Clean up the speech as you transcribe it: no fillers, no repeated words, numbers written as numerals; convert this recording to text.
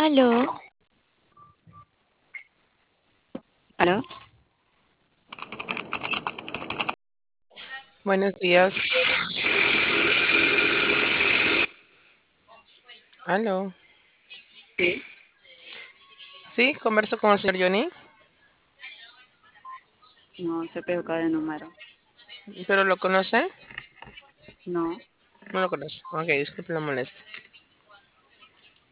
Aló, ¿Aló? Buenos días. Aló. Sí, Sí, converso con el señor Johnny, no se equivoca de número. pero ¿lo conoce? No, No lo conoce. Ok, disculpe la molestia.